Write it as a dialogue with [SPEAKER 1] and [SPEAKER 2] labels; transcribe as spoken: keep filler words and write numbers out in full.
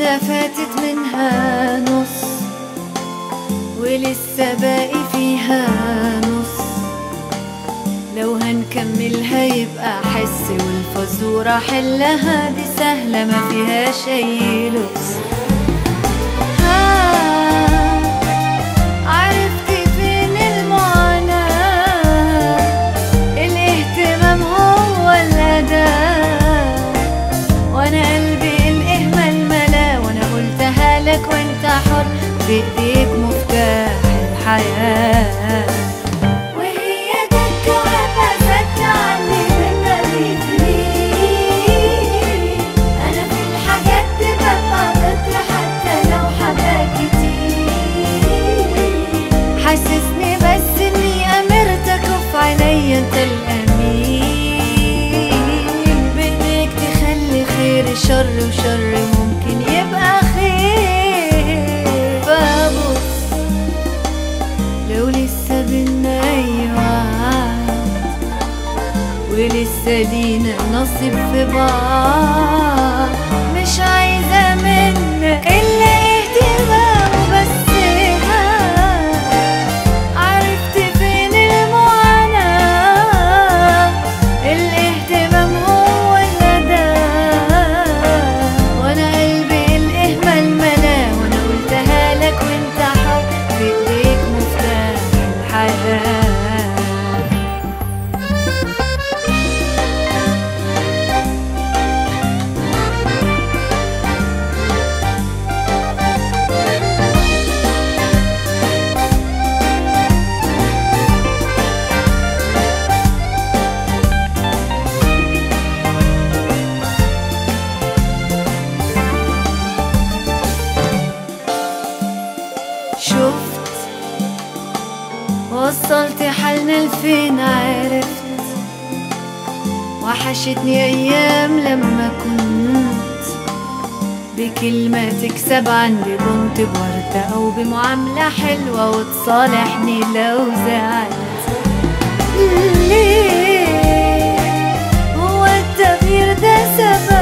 [SPEAKER 1] سنة فاتت منها نص ولسه باقي فيها نص، لو هنكملها يبقى حس والفزورة حلها دي سهلة ما فيهاش أي لبس. عرفتي فين المعاناة؟ الاهتمام هو الأداة، وانا قلبي الإهمال ملا، وانا قلتها لك وانت حر، بإيديك مفتاح الحياة. وهي تتجوابها زدت عني بالنبي فيه، انا في الحاجات تبقى ضد حتى لو حباك كتير، حسسني بس اني امرتك وفي عينيا انت الامين، بايديك تخلي خير شر وشر ممكن يبقى خير. فبص لو لسه بينا اي وعد ولسه لينا نصيب في بعض، مش عايزة منك إلا اهتمام وبس. عرفت فين المعاناة؟ الاهتمام هو الأداة، وانا قلبي الإهمال ملا، وانا قلتها لك وانت حر، بإيديك مفتاح الحياة. شفت وصلت حالنا لفين، عرفت وحشتني ايام لما كنت بكلمة تكسب عندي بنت، بوردة او بمعاملة حلوة وتصالحني لو زعلت. ليه هو التغيير ده سبب